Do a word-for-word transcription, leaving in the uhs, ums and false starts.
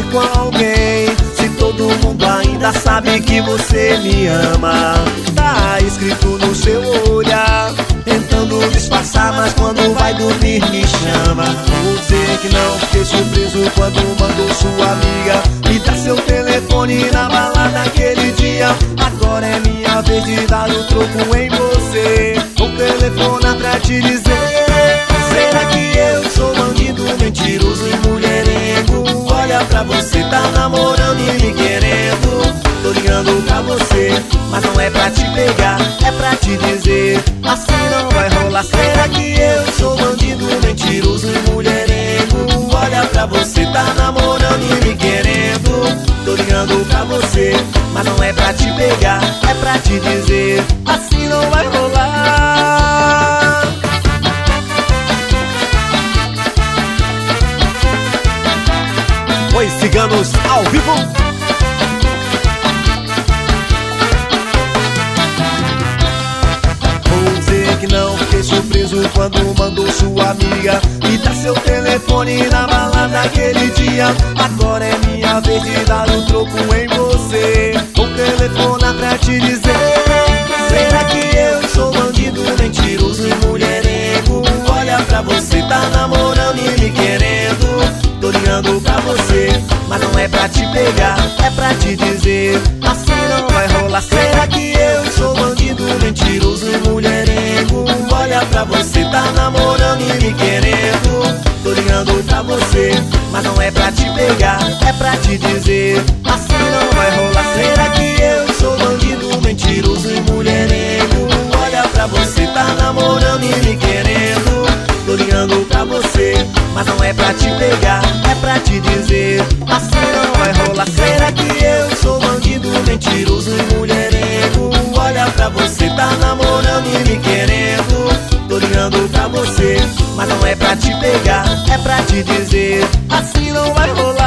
com alguém, se todo mundo ainda sabe que você me ama? Tá escrito no seu olhar, tentando disfarçar, mas quando vai dormir me chama. Vou dizer que não fiquei surpreso quando mandou sua amiga me dar seu telefone na balada aquele dia. Agora é minha vez de dar o troco em você. Vou telefonar pra te dizer: será que eu sou bandido, mentiroso e mulherengo? Olha pra você, tá namorando e me querendo. Tô ligando pra você, mas não é pra te pegar, é pra te dizer: assim não vai rolar. Será que eu sou bandido, mentiroso e mulherengo? Olha pra você, tá namorando e me querendo. Tô ligando pra você, mas não é pra te pegar, é pra te dizer: assim não vai rolar. Oi, ciganos ao vivo. Vou dizer que não fiquei surpreso quando mandou sua amiga me dar seu telefone na balada aquele dia. Agora é minha vez de dar o troco em você. Vou telefonar pra te dizer: será que eu sou bandido, mentiroso e mulherengo? Olha pra você, tá namorando e me querendo. Tô ligando pra você, mas não é pra te pegar, é pra te dizer: assim não vai rolar. Será que eu sou bandido, mentiroso e mulherengo? Olha pra você, tá namorando e me querendo. Tô ligando pra você, mas não é pra te pegar, é pra te dizer: assim não vai rolar. Será que eu sou bandido, mentiroso e mulherengo? Olha pra você, tá namorando e me querendo. Tô ligando pra você, mas não é pra te pegar, é pra te dizer: assim não vai rolar. Será que eu sou bandido, mentiroso e mulherengo? Olha pra você, tá namorando e me querendo. Tô ligando pra você, mas não é pra te pegar, é pra te dizer: assim não vai rolar.